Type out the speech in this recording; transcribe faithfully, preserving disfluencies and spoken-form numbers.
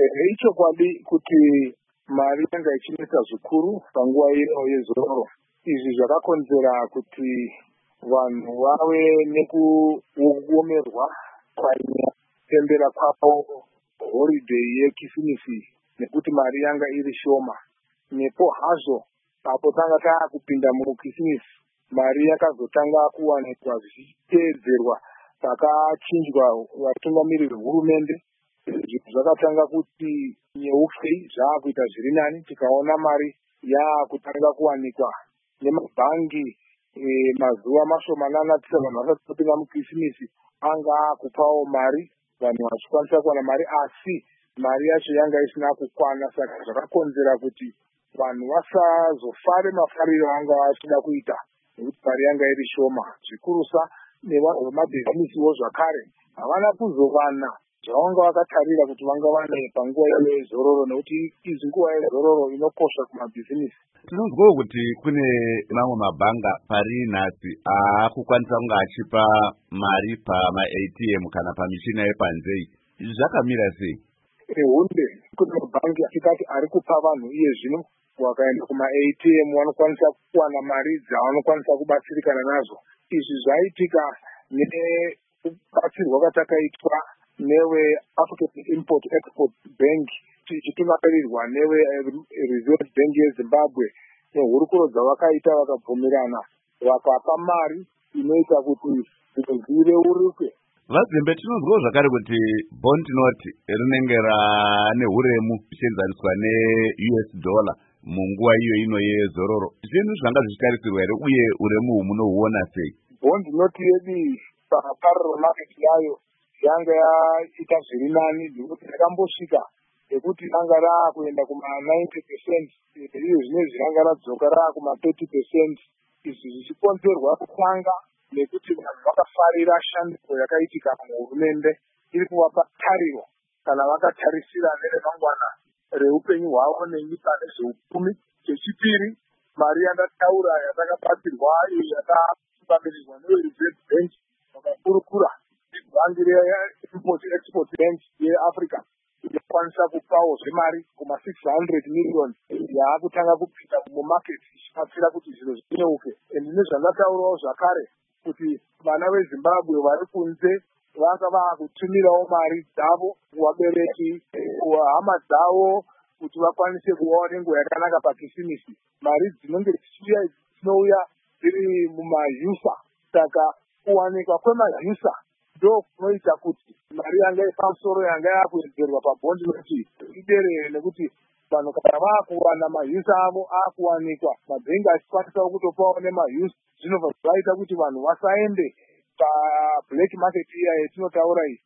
ichokwadi kuti mari yanga ichinetsa zvikuru panguva ino yezororo. Izvi zvakakonzera kuti vanhu vave nekuomerwa panyaya kwavo holiday yekisimisi nekuti mari yanga iri shoma. Nepo hazvo apo tanga taakupinda mukisimisi mari yakazotanga kuwanikwa zvichiteedzerwa pakachinjwa vatungamiriri hurumende. Zvakatanga kuti neufei zvaakuita zviri nani, tikaona mari yaakutanga kuwanikwa nemabhangi e, mazuva mashomanana tisa vanhu vasati vapinda mukisimisi anga akupawo mari vanhu vachikwanisa kuwana mari, asi mari yacho yanga isina kukwana. Saka zvakakonzera kuti vanhu vasazofare mafariro anga vachida kuita nekuti mari yanga iri shoma. Zvikurusa nevanhu vemabhizinisiwo zvakare havana kuzowana zvavanga vakatarira kuti vanga vane panguva yezororo, nekuti izi nguva yezororo inokosha kumabhizinisi. Tinonzwawo kuti kune mamwe mabhanga pari nhasi aakukwanisa kunge achipa mari pama-A T M kana pamichina yepanzei. Izvi zvakamira sei? Hunde kune mabhangi achikati ari kupa vanhu iye zvino wakaenda kuma-A T M vanokwanisa kuwana mari dzavanokwanisa kubatsirikana nazo. Izvi zvaitika nekubatsirwa kwatakaitwa newe African Import Export Bank chitunamirirwa newe Reserve Bank yeZimbabwe. Nehurukuro dzavakaita vakabvumirana vakapa mari inoita kuti zvireruke. Vazimbe, tinonzwawo zvakare kuti bond note rinenge rane huremu zvichienzaniswa ne-U S dollar munguva iyo ino yezororo. Zvinhu zvanga zvichitarisirwa here uye uremu uhu munohuona sei? Bond note yedu paparallel market yayo yanga yaita zviri nani, nekuti yakambosvika yekuti yanga raakuenda kuma ninety percent, iyo zvinezvi ranga radzoka raakuma thirty percent. Izvi zvichikonzerwa kutanga nekuti vanhu vakafarira shandiko yakaitika muhurumende iri kuvapa tariro kana vakatarisira neremangwana reupenyu hwavo nenyika nezveupfumi. Chechipiri, mari yandataura yatakabatsirwa iyo yakatunamirirwa neReserve Bank vakakurukura bhangi re-Import Export Bank yeAfrica inokwanisa kupawo zvemari kuma six hundred million yaakutanga kupinda mumarket ichibatsira kuti zvinhu zvinyeuke. And nezvandataurawo zvakare kuti vana veZimbabwe vari kunze vanga vaakutumirawo mari dzavo kuvabereki, kuhama dzavo kuti vakwanise kuvawo nenguva yakanaka pakisimisi. Mari dzinenge dzichiuya dzinouya dziri mumayusa. Saka kuwanikwa kwemajusa ndo kunoita kuti mari yanga yepamusoro yanga yakuwedzerwa pabhondi note iderere, nekuti vanhu kana vaakuwana mayusa avo aakuwanikwa, mabhengi achikwanisawo kutopawo nemayusa. Zvinobva zvaita kuti vanhu vasaende pablack market iya yetinotaura iyi